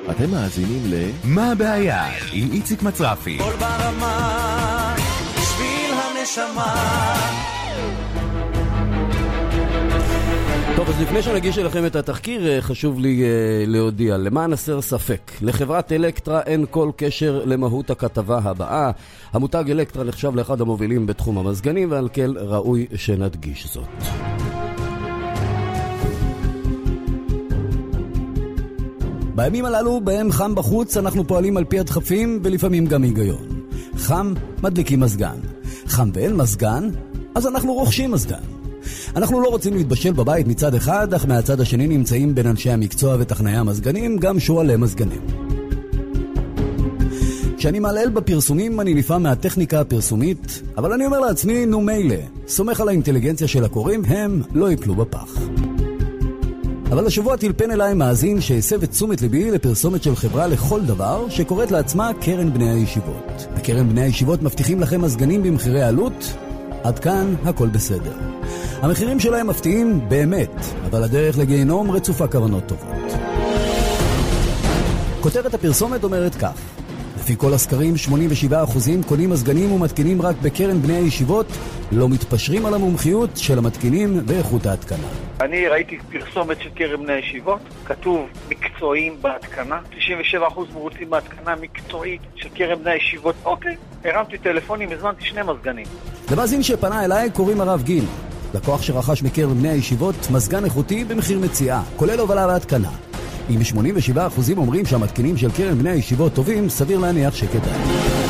אתם מאזינים מה הבעיה עם איציק מצרפי. כל ברמה בשביל הנשמה. טוב, אז לפני שנגיש אליכם את התחקיר, חשוב לי להודיע, למען הסר ספק, לחברת אלקטרה אין כל קשר למהות הכתבה הבאה. המותג אלקטרה נחשב לאחד המובילים בתחום המזגנים, ועל כן ראוי שנדגיש זאת. בימים הללו, בהם חם בחוץ, אנחנו פועלים על פי הדחפים ולפעמים גם היגיון. חם, מדליקים מזגן. חם ואין מזגן, אז אנחנו רוכשים מזגן. אנחנו לא רוצים להתבשל בבית מצד אחד, אך מהצד השני נמצאים בין אנשי המקצוע וטכנאי המזגנים גם שואלי מזגנים. כשאני מעלל בפרסומים אני נפעם מהטכניקה הפרסומית, אבל אני אומר לעצמי, נו מילא, סומך על האינטליגנציה של הקוראים, הם לא ייפלו בפח. אבל השבוע תלפן אליי מאזין שהסב את תשומת ליבי לפרסומת של חברה לכל דבר שקוראת לעצמה קרן בני הישיבות. בקרן בני הישיבות מבטיחים לכם מזגנים במחירי עלות, עד כאן הכל בסדר. המחירים שלהם מפתיעים באמת, אבל הדרך לגיהנום רצופה כוונות טובות. כותרת הפרסומת אומרת כך: לפי כל הסקרים 87% קונים מזגנים ומתקינים רק בקרן בני הישיבות, לא מתפשרים על המומחיות של המתקינים ואיכות ההתקנה. אני ראיתי פרסומת של קרן בני הישיבות, כתוב מקצועיים בהתקנה, 97% מרוצים בהתקנה מקצועית של קרן בני הישיבות. אוקיי, הרמתי טלפונים, הזמנתי 2 מזגנים. למאזין שפנה אליי קוראים הרב גיל, לקוח שרכש מקרן בני הישיבות מזגן איכותי במחיר מציאה, כולל הובלה והתקנה. אם 87% אומרים שהמתקינים של קרן בני הישיבות טובים, סביר להניח שכדאי.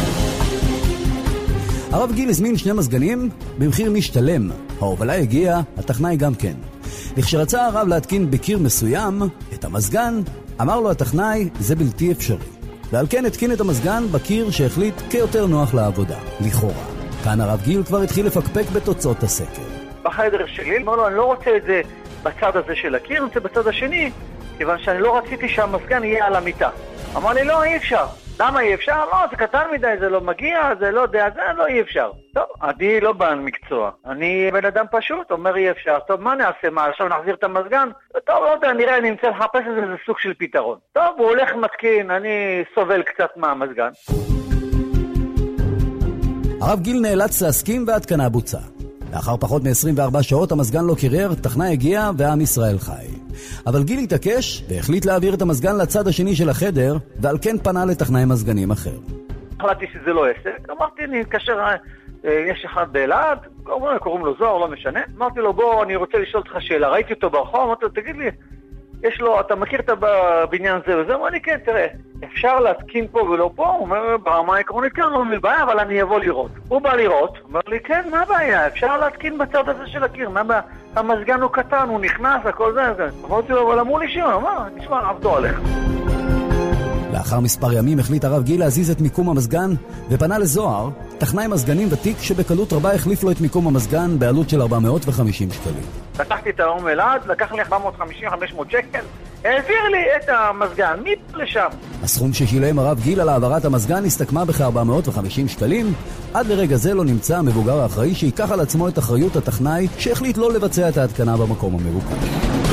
הרב גיל הזמין 2 מזגנים במחיר משתלם. ההובלה הגיעה, הטכנאי גם כן. לכשרצה הרב להתקין בקיר מסוים את המזגן, אמר לו הטכנאי, זה בלתי אפשרי. ועל כן התקין את המזגן בקיר שהחליט כיותר נוח לעבודה, לכאורה. כאן הרב גיל כבר התחיל לפקפק בתוצאות הסקר. בחדר שלי, אמר לו, אני לא רוצה את זה בצד הזה של הקיר, אני רוצה בצד השני, כיוון שאני לא רציתי שהמזגן יהיה על המיטה. אמר לי, לא, אי אפשר. למה אי אפשר? לא, זה קטן מדי, זה לא מגיע, זה לא יודע, זה לא אי אפשר. טוב, אני לא בעל מקצוע. אני בן אדם פשוט, אומר אי אפשר. טוב, מה נעשה? מה, עכשיו נחזיר את המזגן? טוב, לא יודע, נראה, אני אמצא לחפש את זה, זה סוג של פתרון. טוב, הוא הולך מתקין, אני סובל קצת מהמזגן. הרב גיל נאלץ להסכים וההתקנה בוצעה. לאחר פחות מ-24 שעות המזגן לא קירר, טכנאי הגיע ועם ישראל חי. אבל גיל התעקש והחליט להעביר את המזגן לצד השני של החדר, ועל כן פנה לטכנאי מזגנים אחר. החלטתי שזה לא עסק, אמרתי, אני אתקשר, יש אחד באלעד, קוראים לו זוהר, לא משנה. אמרתי לו, בוא, אני רוצה לשאול אותך שאלה, ראיתי אותו ברחוב, אמרתי לו, תגיד לי, יש לו, אתה מכיר את הבניין זה וזה? אמר לי, כן, תראה, אפשר להתקין פה ולא פה? הוא אומר, ברמה העקרונית, כן, לא מבעיה, אבל אני אבוא לראות. הוא בא לראות, אומר לי, כן, מה הבעיה? אפשר להתקין בצד הזה של הקיר, מה הבעיה? המזגן הוא קטן, הוא נכנס, הכל זה. אמרתי לו, אבל אמרו לי שיון, אמר, תשמע, עבדו עליך. לאחר מספר ימים החליט הרב גיל להזיז את מיקום המזגן ופנה לזוהר, טכנאי מזגנים ותיק שבקלות רבה החליף לו את מיקום המזגן בעלות של 450 שקלים. לקחתי את היום אלעד, לקח לי 450-500 שקל, העביר לי את המזגן, מפה לשם. הסכום ששילם הרב גיל על העברת המזגן הסתכמה בכ-450 שקלים. עד לרגע זה לא נמצא המבוגר האחראי שיקח על עצמו את אחריות הטכנאי שהחליט לא לבצע את ההתקנה במקום המבוקש.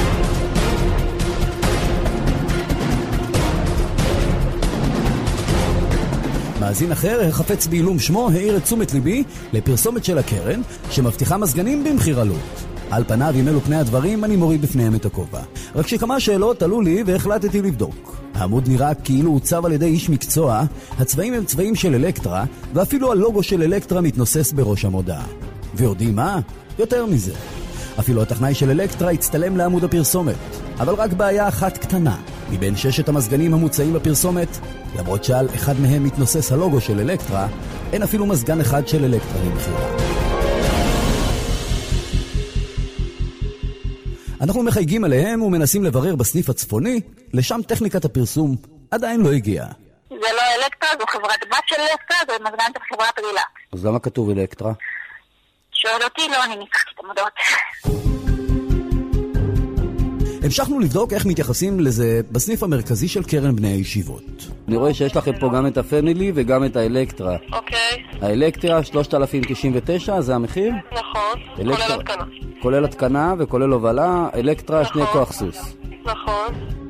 מאזין אחר, החפץ בעילום שמו, העיר את תשומת ליבי לפרסומת של הקרן שמבטיחה מזגנים במחיר עלות. על פניו, אם אלו פני הדברים, אני מוריד בפניהם את הכובע. רק שכמה שאלות עלו לי והחלטתי לבדוק. העמוד נראה כאילו הוצב על ידי איש מקצוע, הצבעים הם צבעים של אלקטרה, ואפילו הלוגו של אלקטרה מתנוסס בראש המודעה. ויודעים מה? יותר מזה. אפילו הטכנאי של אלקטרה הצטלם לעמוד הפרסומת. אבל רק בעיה אחת קטנה. מבין 6 המזגנים המוצעים בפרסומת, למרות שעל אחד מהם מתנוסס הלוגו של אלקטרה, אין אפילו מזגן אחד של אלקטרה למחירה. אנחנו מחייגים עליהם ומנסים לברר בסניף הצפוני, לשם טכניקת הפרסום עדיין לא הגיעה. זה לא אלקטרה, זו חברת בת של אלקטרה, זה מזגן של חברת רילקס. אז למה כתוב אלקטרה? שואל אותי, לא, אני ניסחתי את המודעות. המשכנו לבדוק איך מתייחסים לזה בסניף המרכזי של קרן בני הישיבות. אני רואה שיש לכם פה גם את הפמילי וגם את האלקטרה. אוקיי. האלקטרה 3,099, זה המחיר? נכון, כולל התקנה. כולל התקנה וכולל הובלה, אלקטרה 2 כוח סוס. נכון.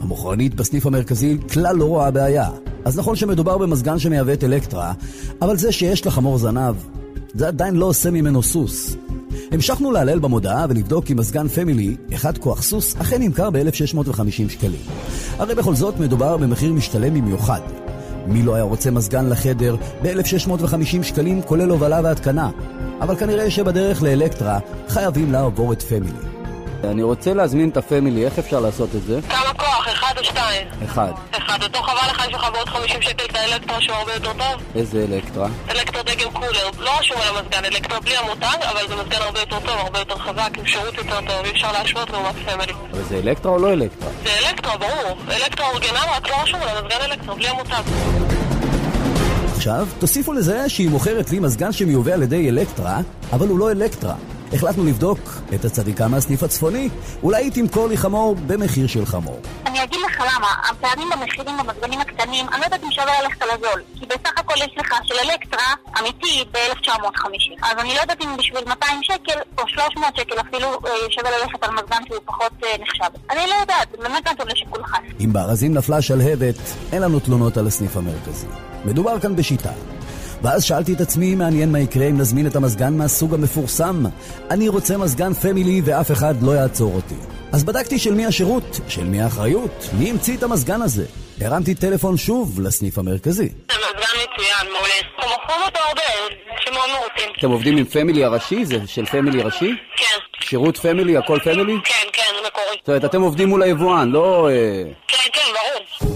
המוכרנית בסניף המרכזי כלל לא רואה בעיה. אז נכון שמדובר במזגן שמייבא את אלקטרה, אבל זה שיש לחמור זנב, זה עדיין לא עושה ממנו סוס. המשכנו להלל במודעה ולבדוק כי מזגן פמילי, אחד כוח סוס, אכן נמכר ב-1,650 שקלים. הרי בכל זאת מדובר במחיר משתלם במיוחד. מי לא היה רוצה מזגן לחדר ב-1,650 שקלים כולל הובלה והתקנה? אבל כנראה שבדרך לאלקטרה חייבים לעבור את פמילי. אני רוצה להזמין את הפמילי, איך אפשר לעשות את זה? כמה כוח? 1 או 2? 1. אותו חבל לך, יש לך בעוד 50 שקל את האלקטרה שהוא הרבה יותר טוב? איזה אלקטרה? אלקטרה דגם קולר, לא רשום על המזגן, אלקטרה בלי המותג, אבל זה מזגן הרבה יותר טוב, הרבה יותר חזק, עם שירות יותר טוב, אי אפשר להשוות לעומת פמילי. אבל זה אלקטרה או לא אלקטרה? זה אלקטרה, ברור. אלקטרה אורגינל, רק לא רשום על המזגן אלקטרה, בלי המותג. עכשיו, תוסיפו לזה שהיא מוכרת לי מזגן שמיובא על ידי אלקטרה, אבל הוא לא אלקטרה. החלטנו לבדוק את הצדיקה מהסניף הצפוני, אולי היא תמכור לי חמור במחיר של חמור. אני אגיד לך למה, הפערים במחירים במזגנים הקטנים, אני לא יודעת אם שווה ללכת על הזול, כי בסך הכל יש לך של אלקטרה אמיתי ב-1950. אז אני לא יודעת אם בשביל 200 שקל או 300 שקל אפילו שווה ללכת על מזגן שהוא פחות נחשב. אני לא יודעת, באמת נתון לשיקול חס. אם בארזים נפלה שלהבת, אין לנו תלונות על הסניף המרכזי. מדובר כאן בשיטה. ואז שאלתי את עצמי, מעניין מה יקרה אם נזמין את המזגן מהסוג המפורסם. אני רוצה מזגן פמילי ואף אחד לא יעצור אותי. אז בדקתי של מי השירות, של מי האחריות, מי המציא את המזגן הזה. הרמתי טלפון שוב לסניף המרכזי. זה מזגן מצוין, מעולה. אתם מוכרים אותו הרבה, שמאוד מרוצים. אתם עובדים עם פמילי הראשי? זה של פמילי ראשי? כן. שירות פמילי, הכל פמילי? כן, כן, זה מקורי. זאת אומרת, אתם עובדים מול היבואן, לא... כן, כן, ברור.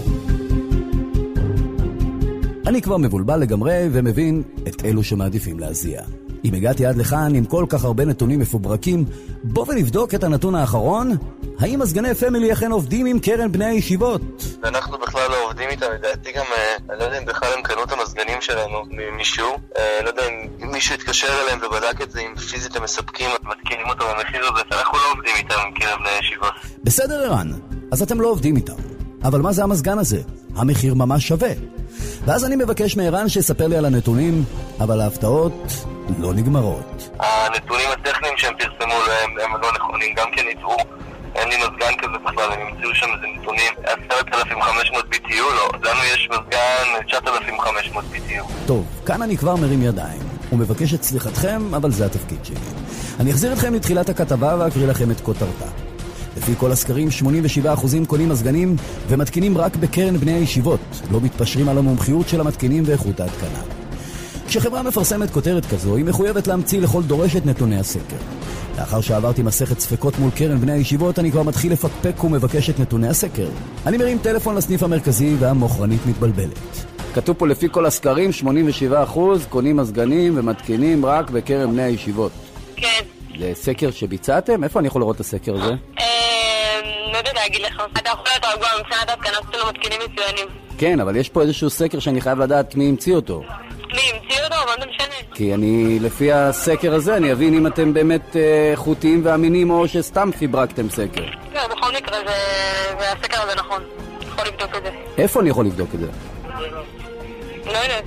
אני כבר מבולבל לגמרי ומבין את אלו שמעדיפים להזיע. אם הגעתי עד לכאן עם כל כך הרבה נתונים מפוברקים, בוא ונבדוק את הנתון האחרון. האם מזגני פמילי אכן עובדים עם קרן בני הישיבות? אנחנו בכלל לא עובדים איתם, לדעתי גם, אני לא יודע אם בכלל הם קנו את המזגנים שלנו ממישהו, לא יודע אם מישהו התקשר אליהם ובדק את זה, אם פיזית הם מספקים, מתקינים אותו במחיר הזה, אנחנו לא עובדים איתם עם קרן בני הישיבות. בסדר ערן, אז אתם לא עובדים איתם. אבל מה זה המזגן הזה? המחיר ממש שווה. ואז אני מבקש מערן שיספר לי על הנתונים, אבל ההפתעות לא נגמרות. הנתונים הטכניים שהם פרסמו הם לא נכונים, גם כן יצאו, אין לי מזגן כזה בכלל, הם ימצאו שם איזה נתונים 10,500 BTU, לא, לנו יש מזגן 9,500 BTU. טוב, כאן אני כבר מרים ידיים, ומבקש את סליחתכם, אבל זה התפקיד שלי. אני אחזיר אתכם לתחילת הכתבה ואקריא לכם את כותרתה. לפי כל הסקרים, 87% קונים מזגנים ומתקינים רק בקרן בני הישיבות, לא מתפשרים על המומחיות של המתקינים ואיכות ההתקנה. כשחברה מפרסמת כותרת כזו, היא מחויבת להמציא לכל דורש את נתוני הסקר. לאחר שעברתי מסכת ספקות מול קרן בני הישיבות, אני כבר מתחיל לפקפק ומבקש את נתוני הסקר. אני מרים טלפון לסניף המרכזי והמוכרנית מתבלבלת. כתוב פה לפי כל הסקרים, 87% קונים מזגנים ומתקינים רק בקרן בני הישיבות. כן. זה סקר שביצעתם? איפה אני יכול לראות את הסקר הזה? לא יודע להגיד לך. אתה יכול להיות רגוע, מבחינת התקנה שלנו מתקינים מצוינים. כן, אבל יש פה איזשהו סקר שאני חייב לדעת מי המציא אותו. מי המציא אותו? מה זה משנה? כי אני, לפי הסקר הזה, אני אבין אם אתם באמת איכותיים ואמינים או שסתם פיברקתם סקר. כן, בכל מקרה, הסקר הזה נכון. יכול לבדוק את זה. איפה אני יכול לבדוק את זה? לא יודעת.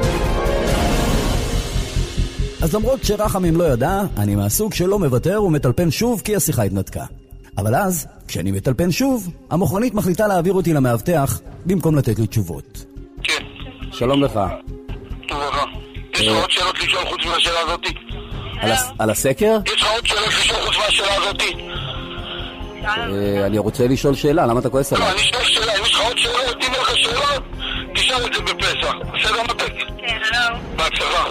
אז למרות שרחמים לא ידע, אני מהסוג שלא מוותר ומטלפן שוב כי השיחה התנתקה. אבל אז, כשאני מטלפן שוב, המוכרנית מחליטה להעביר אותי למאבטח במקום לתת לי תשובות. כן. שלום לך. טוב לך. יש לך עוד שאלות לשאול חוץ מהשאלה הזאתי? על הסקר? יש לך עוד שאלות לשאול חוץ מהשאלה הזאתי? אני רוצה לשאול שאלה, למה אתה כועס עליי? לא, אני אשאל שאלה, אם יש לך עוד שאלות, אם אין לך שאלות, תשאל את זה בפסח. בסדר מתק? כן, הלו. בהצלחה.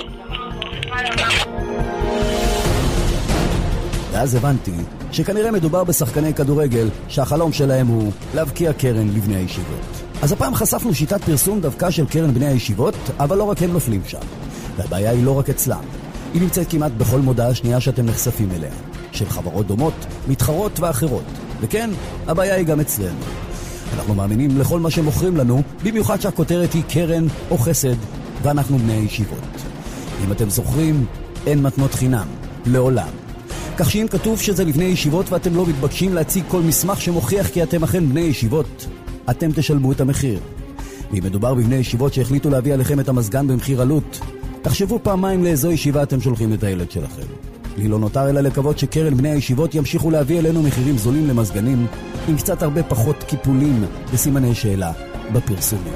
ואז הבנתי שכנראה מדובר בשחקני כדורגל שהחלום שלהם הוא להבקיע קרן לבני הישיבות. אז הפעם חשפנו שיטת פרסום דווקא של קרן בני הישיבות, אבל לא רק הם נופלים שם. והבעיה היא לא רק אצלם. היא נמצאת כמעט בכל מודעה שנייה שאתם נחשפים אליה, של חברות דומות, מתחרות ואחרות. וכן, הבעיה היא גם אצלנו. אנחנו מאמינים לכל מה שמוכרים לנו, במיוחד שהכותרת היא קרן או חסד, ואנחנו בני הישיבות. אם אתם זוכרים, אין מתנות חינם, לעולם. כך שאם כתוב שזה לבני ישיבות ואתם לא מתבקשים להציג כל מסמך שמוכיח כי אתם אכן בני ישיבות, אתם תשלמו את המחיר. ואם מדובר בבני ישיבות שהחליטו להביא עליכם את המזגן במחיר עלות, תחשבו פעמיים לאיזו ישיבה אתם שולחים את הילד שלכם. לי לא נותר אלא לקוות שקרן בני הישיבות ימשיכו להביא אלינו מחירים זולים למזגנים, עם קצת הרבה פחות קיפולים וסימני שאלה בפרסומים.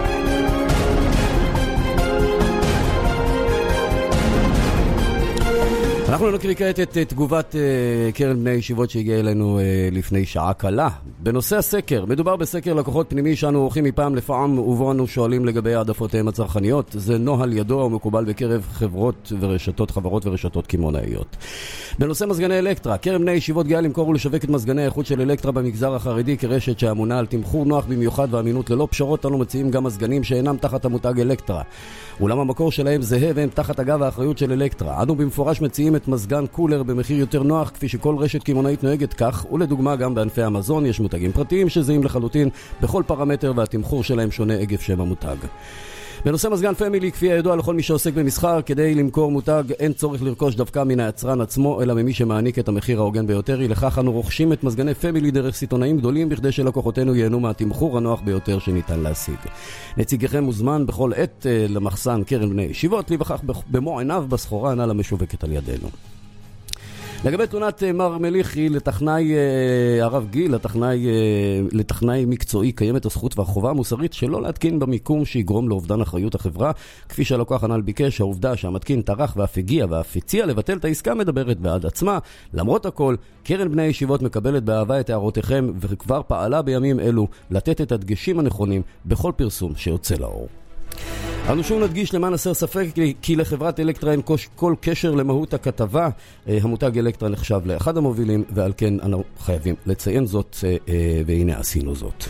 אנחנו נקריא כעת את תגובת קרן בני הישיבות שהגיעה אלינו לפני שעה קלה. בנושא הסקר, מדובר בסקר לקוחות פנימי שאנו עורכים מפעם לפעם ובו אנו שואלים לגבי העדפותיהם הצרכניות. זה נוהל ידוע ומקובל בקרב חברות ורשתות קמעונאיות. בנושא מזגני אלקטרה, קרן בני הישיבות גאה למכור ולשווק את מזגני האיכות של אלקטרה במגזר החרדי כרשת שאמונה על תמחור נוח במיוחד ואמינות ללא פשרות. אנו מציעים גם מזגנים שאינם תחת המותג אלקטרה, אולם המקור שלהם זהה והם תחת אגב האחריות של אלקטרה. אנו במפורש מציעים את מזגן קולר במחיר יותר נוח, כפי שכל רשת קמעונאית נוהגת כך, ולדוגמה גם בענפי המזון יש מותגים פרטיים שזהים לחלוטין בכל פרמטר והתמחור שלהם שונה עקב שם המותג. בנושא מזגן פמילי, כפי הידוע לכל מי שעוסק במסחר, כדי למכור מותג אין צורך לרכוש דווקא מן היצרן עצמו, אלא ממי שמעניק את המחיר ההוגן ביותר. לכך אנו רוכשים את מזגני פמילי דרך סיטונאים גדולים בכדי שלקוחותינו ייהנו מהתמחור הנוח ביותר שניתן להשיג. נציגכם מוזמן בכל עת למחסן קרן בני ישיבות, להיווכח במו עיניו בסחורה הנ"ל המשווקת על ידינו. לגבי תלונת מר מליחי לטכנאי הרב גיל, לטכנאי מקצועי, קיימת הזכות והחובה המוסרית שלא להתקין במיקום שיגרום לאובדן אחריות החברה, כפי שהלקוח הנ"ל ביקש. העובדה שהמתקין טרח ואף הגיע ואף הציע לבטל את העסקה מדברת בעד עצמה. למרות הכל, קרן בני הישיבות מקבלת באהבה את הערותיכם וכבר פעלה בימים אלו לתת את הדגשים הנכונים בכל פרסום שיוצא לאור. אנו שוב נדגיש למען הסר ספק כי לחברת אלקטרה אין כל קשר למהות הכתבה. המותג אלקטרה נחשב לאחד המובילים, ועל כן אנו חייבים לציין זאת, והנה עשינו זאת.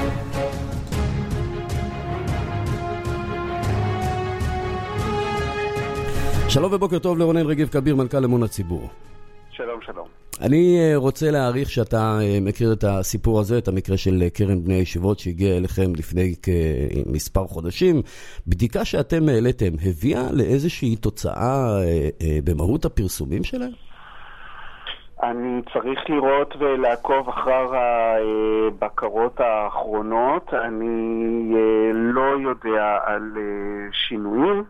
שלום ובוקר טוב לרונן רגב כביר, מנכ"ל אמון הציבור. שלום, שלום. אני רוצה להעריך שאתה מכיר את הסיפור הזה, את המקרה של קרן בני הישיבות שהגיע אליכם לפני מספר חודשים. בדיקה שאתם העליתם הביאה לאיזושהי תוצאה במהות הפרסומים שלהם? אני צריך לראות ולעקוב אחר הבקרות האחרונות. אני לא יודע על שינויים.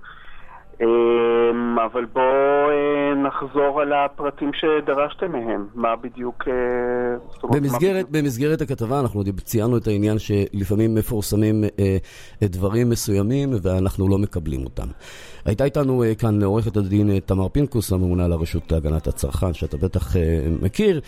אבל בואו נחזור על הפרטים שדרשתם מהם. מה בדיוק... במסגרת הכתבה אנחנו ציינו את העניין שלפעמים מפורסמים דברים מסוימים ואנחנו לא מקבלים אותם. הייתה איתנו כאן עורכת הדין תמר פינקוס, הממונה על הרשות להגנת הצרכן, שאתה בטח מכיר,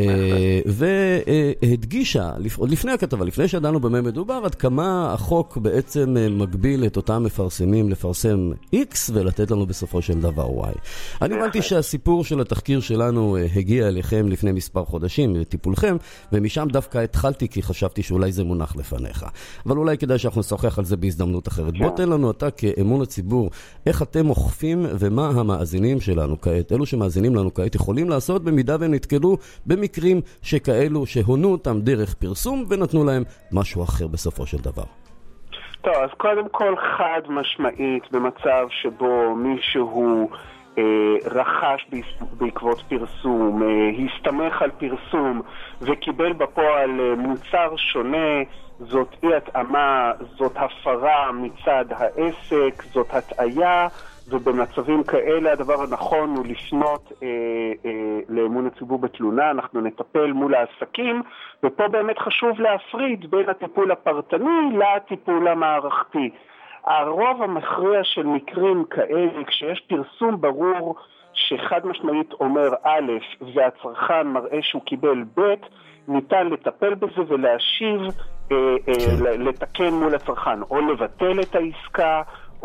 והדגישה לפני הכתבה, לפני שידענו במה מדובר, עד כמה החוק בעצם מגביל את אותם מפרסמים לפרסם X ולתת לנו בסופו של דבר Y. אני הבנתי שהסיפור של התחקיר שלנו הגיע אליכם לפני מספר חודשים, לטיפולכם, ומשם דווקא התחלתי כי חשבתי שאולי זה מונח לפניך. אבל אולי כדאי שאנחנו נשוחח על זה בהזדמנות אחרת. בוא תן לנו אתה כאמון הציבור, איך אתם אוכפים ומה המאזינים שלנו כעת, אלו שמאזינים לנו כעת, יכולים לעשות במידה והם נתקלו במקרים שכאלו שהונו אותם דרך פרסום ונתנו להם משהו אחר בסופו של דבר. טוב, אז קודם כל חד משמעית במצב שבו מישהו רכש בעקבות פרסום, הסתמך על פרסום וקיבל בפועל מוצר שונה, זאת אי התאמה, זאת הפרה מצד העסק, זאת הטעיה, ובמצבים כאלה הדבר הנכון הוא לפנות לאמון הציבור בתלונה. אנחנו נטפל מול העסקים, ופה באמת חשוב להפריד בין הטיפול הפרטני לטיפול המערכתי. הרוב המכריע של מקרים כאלה, כשיש פרסום ברור שחד משמעית אומר א' והצרכן מראה שהוא קיבל ב', ניתן לטפל בזה ולהשיב, לתקן מול הצרכן, או לבטל את העסקה, או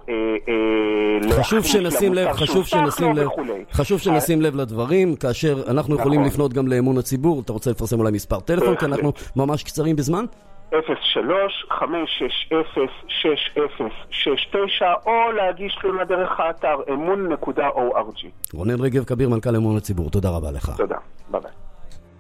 חשוב שנשים לב לדברים, כאשר אנחנו יכולים לפנות גם לאמון הציבור. אתה רוצה לפרסם אולי מספר טלפון, כי אנחנו ממש קצרים בזמן? 03-560-6069, או להגיש תלונה דרך האתר אמון.org. רונן רגב כביר, מנכ"ל אמון הציבור, תודה רבה לך. תודה, ביי ביי.